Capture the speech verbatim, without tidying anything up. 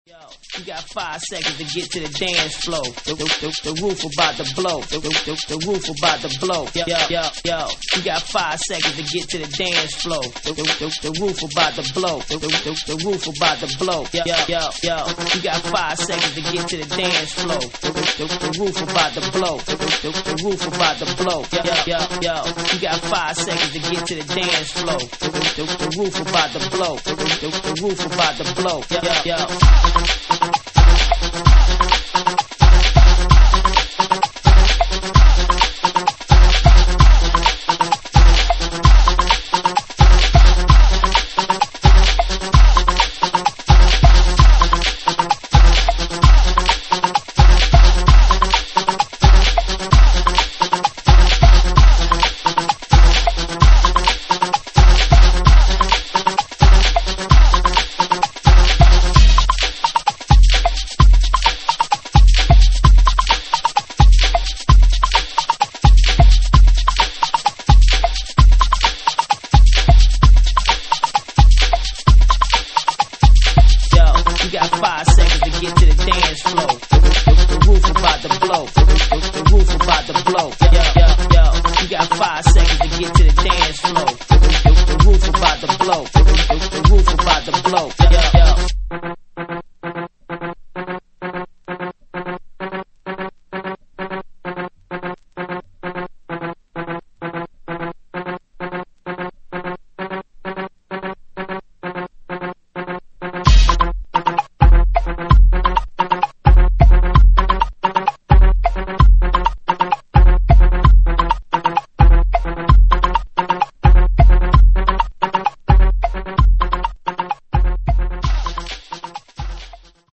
Yo, you got five seconds to get to the dance floor. The, the, the, the roof about to blow. The, the, the, the roof about to blow. Yo, yo, yo, yo. You got five seconds to get to the dance floor. The, the, the, the roof about to blow. The, the, the, the roof about to blow. Yo, yo, yo, yo. You got five seconds to get to the dance floor. The, the, the, the roof about to blow. The, the, the, the roof about to blow. Yo, yo, yo, yo. You got five seconds to get to the dance floor. The, the, the, the roof about to blow. The, the, the, the roof about to blow. Yo, yo, yo.